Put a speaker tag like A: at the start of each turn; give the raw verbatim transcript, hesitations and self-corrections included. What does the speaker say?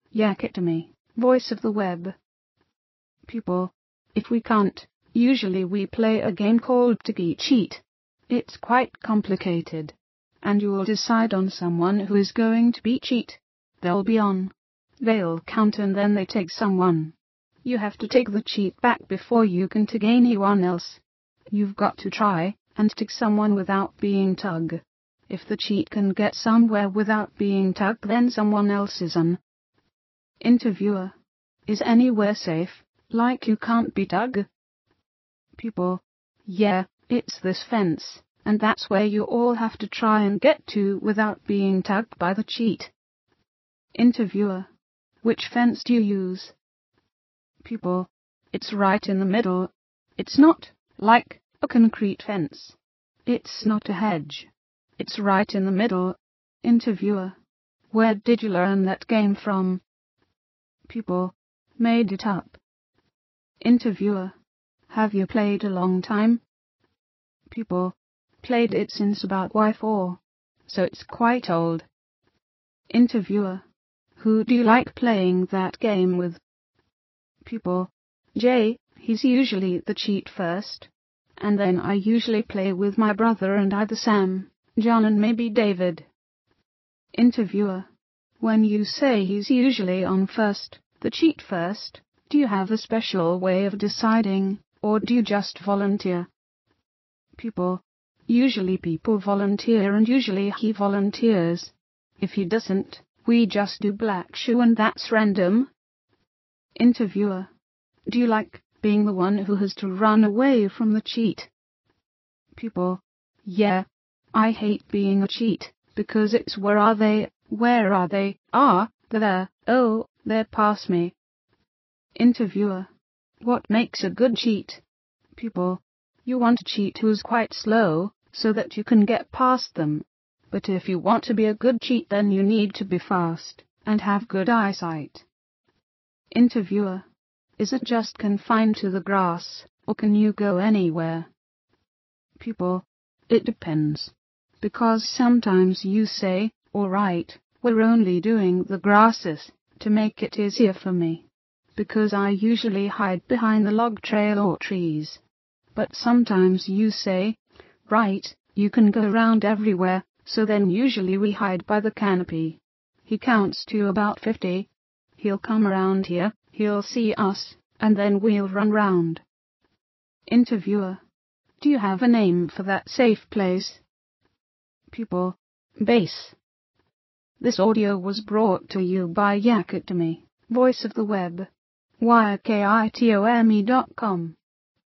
A: Yakitomy, voice of the web. Pupil. If we can't, usually we play a game called Tiki Cheat. It's quite complicated. And you'll decide on someone who is going to be cheat. They'll be on. They'll count and then they take someone. You have to take the cheat back before you can take anyone else. You've got to try and take someone without being tug. If the cheat can get somewhere without being tug, then someone else is on. Interviewer. Is anywhere safe, like you can't be tug? Pupil. Yeah, it's this fence, and that's where you all have to try and get to without being tugged by the cheat. Interviewer. Which fence do you use? Pupil. It's right in the middle. It's not like a concrete fence. It's not a hedge. It's right in the middle. Interviewer. Where did you learn that game from? Pupil. Made it up. Interviewer. Have you played a long time? Pupil. Played it since about Y four, so it's quite old. Interviewer. Who do you like playing that game with? Pupil. Jay, he's usually the cheat first. And then I usually play with my brother and either Sam, John and maybe David. Interviewer. When you say he's usually on first, the cheat first, do you have a special way of deciding, or do you just volunteer? Pupil. Usually people volunteer and usually he volunteers. If he doesn't, we just do black shoe and that's random. Interviewer. Do you like being the one who has to run away from the cheat? Pupil. Yeah. I hate being a cheat, because it's where are they, where are they, ah, they're there, oh, they're past me. Interviewer. What makes a good cheat? Pupil. You want a cheat who's quite slow, so that you can get past them. But if you want to be a good cheat, then you need to be fast, and have good eyesight. Interviewer. Is it just confined to the grass, or can you go anywhere? Pupil. It depends. Because sometimes you say, all right, we're only doing the grasses, to make it easier for me. Because I usually hide behind the log trail or trees. But sometimes you say, right, you can go around everywhere, so then usually we hide by the canopy. He counts to about fifty. He'll come around here, he'll see us, and then we'll run round. Interviewer. Do you have a name for that safe place? Pupil. Base. This audio was brought to you by Yakitomy, voice of the web. Y A K I T O M Y dot com